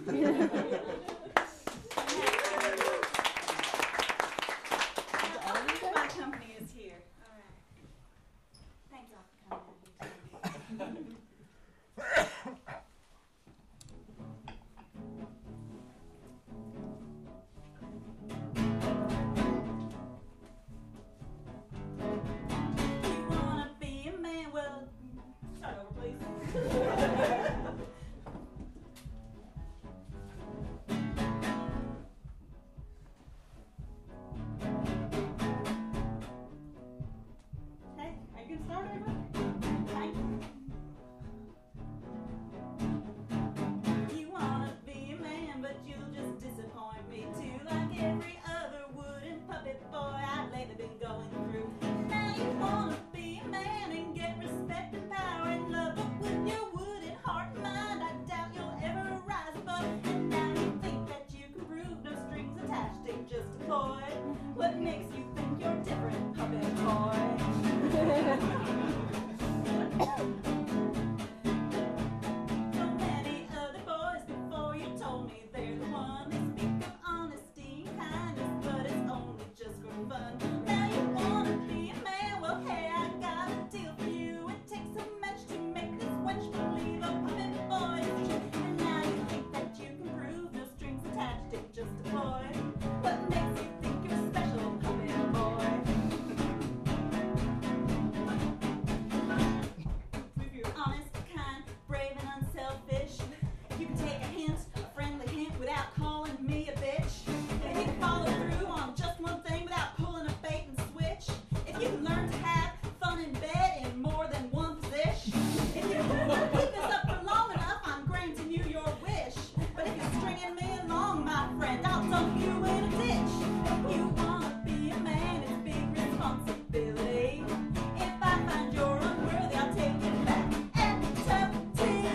My company is here. All right. Thanks all for coming out here. You wanna be a man? Well, start over, please. Hey, are you gonna start over? Thank you. You wanna be a man, but you'll just disappoint me too. Like every other wooden puppet boy I've lately been going through. Now you wanna be a man and get respect and power and love, but with your wooden heart and mind, I doubt you'll ever rise above. And now you think that you can prove no strings attached ain't just a ploy. What makes you think you're different, puppet boy? So many other boys before you told me they're the one. They speak of honesty and kindness, but it's only just for fun. Now you wanna be a man? Well, hey, I got a deal for you. It takes a match to make this wench believe a puppet boy is true. And now you think that you can prove no strings attached ain't just a boy. What makes you think you're special, puppet boy? If you're honest, kind, brave, and unselfish, you can take a hint, a friendly hint, without calling me a bitch. If you can follow through on just one thing without pulling a bait and switch. If you can learn to have fun in bed in more than one position. If you can keep this up for long enough, I'm granting you your wish. But if you're stringing me along, my friend, I'll dump you in a ditch. You wanna be a man, it's big responsibility. If I find you're unworthy, I'll take it back and tough tea.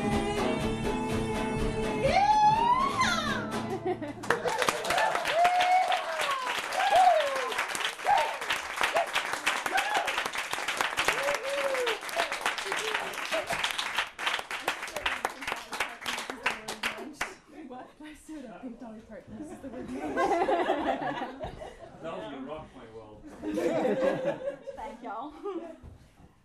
What? I stood up. Big Dolly Parton. This is the word. That was you rocked my world. Thank y'all.